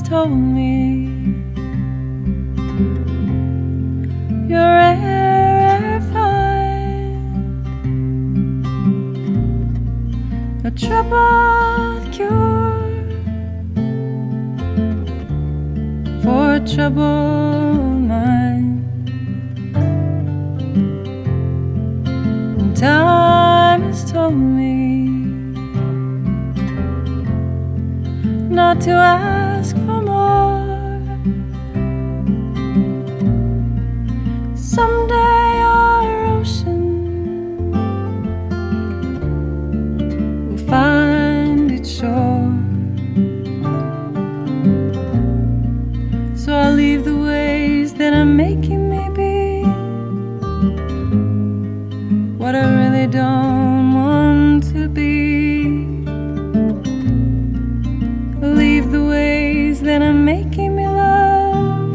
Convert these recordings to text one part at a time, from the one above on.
told me you're rare find, a troubled cure for a troubled mind. And time has told me not to ask for more. Someday our ocean will find its shore. So I'll leave the ways that are making me be what I really don't want to be. Leave the ways that are making me love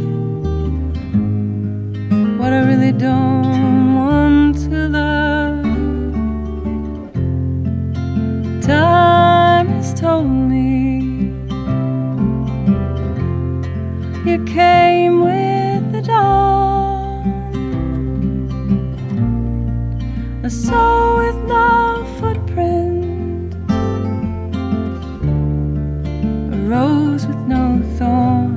what I really don't want to love. Time has told me you came with the dawn, a soul with no footprint, a rose with no thorn.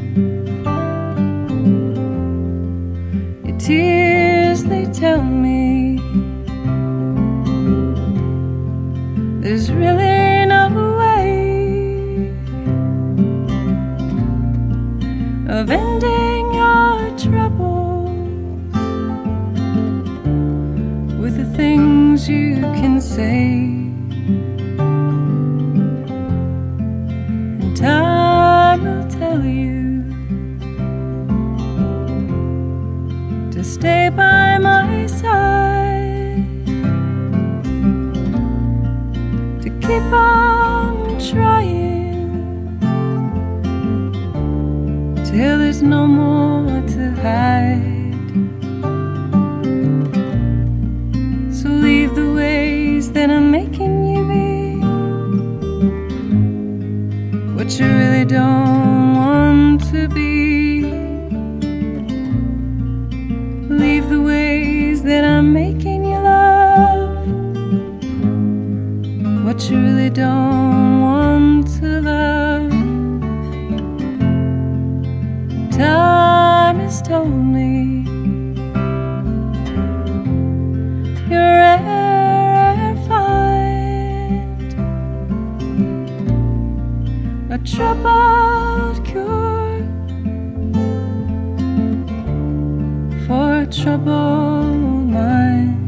Your tears, they tell me there's really no way of ending your troubles with the things you can say. And time will tell you to stay by my side, to keep on trying till there's no more to hide. So leave the ways that are making you be what you really don't want to be. Leave the ways that are making you love what you really don't want to love. Time has told me you're rare find, a troubled cure for a troubled mind.